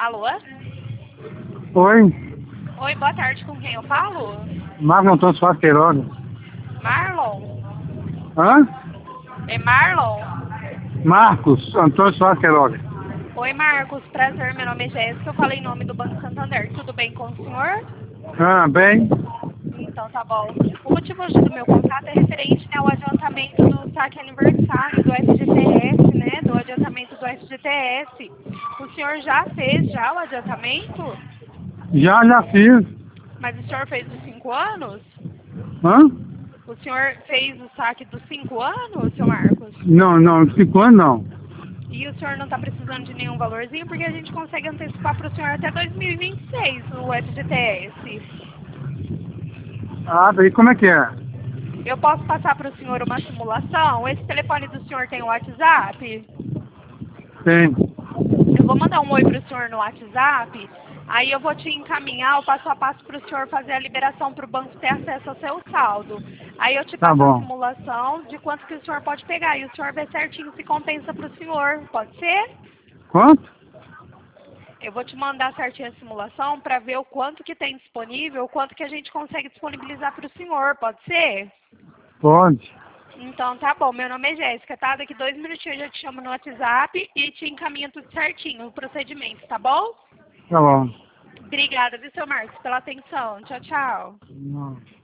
Alô? Oi, Oi, boa tarde, com quem eu falo? Marcos Antônio Soares Queiroga. Marlon? Hã? É Marlon? Marcos Antônio Soares Queiroga. Oi, Marcos, prazer, meu nome é Jéssica, eu falei em nome do Banco Santander, tudo bem com o senhor? Ah, bem? Então tá bom. O motivo hoje do meu contato é referente ao adiantamento do saque aniversário do FGTS, né? Do adiantamento do FGTS. O senhor já fez já o adiantamento? Já fiz. Mas o senhor fez os 5 anos? Hã? O senhor fez o saque dos 5 anos, seu Marcos? Não, 5 anos não. E o senhor não está precisando de nenhum valorzinho, porque a gente consegue antecipar para o senhor até 2026 o FGTS. Ah, daí como é que é? Eu posso passar para o senhor uma simulação? Esse telefone do senhor tem o WhatsApp? Tem. Eu vou mandar um oi para o senhor no WhatsApp, aí eu vou te encaminhar o passo a passo para o senhor fazer a liberação para o banco ter acesso ao seu saldo. Aí eu te Tá passo a bom. simulação de quanto que o senhor pode pegar e o senhor vê certinho se compensa para o senhor. Pode ser? Quanto? Eu vou te mandar certinho a simulação para ver o quanto que tem disponível, o quanto que a gente consegue disponibilizar para o senhor. Pode ser? Pode. Então tá bom, meu nome é Jéssica, tá? Daqui 2 minutinhos eu já te chamo no WhatsApp e te encaminho tudo certinho, o procedimento, tá bom? Tá bom. Obrigada, viu, seu Marcos, pela atenção. Tchau, tchau. Não.